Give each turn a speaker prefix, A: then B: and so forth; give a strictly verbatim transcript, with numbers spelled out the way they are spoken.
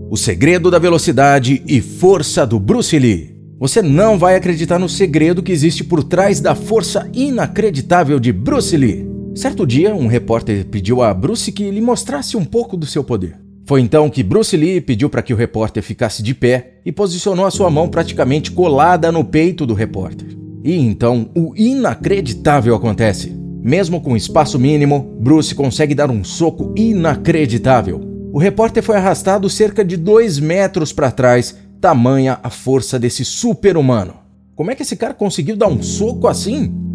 A: O segredo da velocidade e força do Bruce Lee. Você não vai acreditar no segredo que existe por trás da força inacreditável de Bruce Lee. Certo dia, um repórter pediu a Bruce que lhe mostrasse um pouco do seu poder. Foi então que Bruce Lee pediu para que o repórter ficasse de pé e posicionou a sua mão praticamente colada no peito do repórter. E então, o inacreditável acontece. Mesmo com espaço mínimo, Bruce consegue dar um soco inacreditável. O repórter foi arrastado cerca de dois metros para trás, tamanha a força desse super-humano. Como é que esse cara conseguiu dar um soco assim?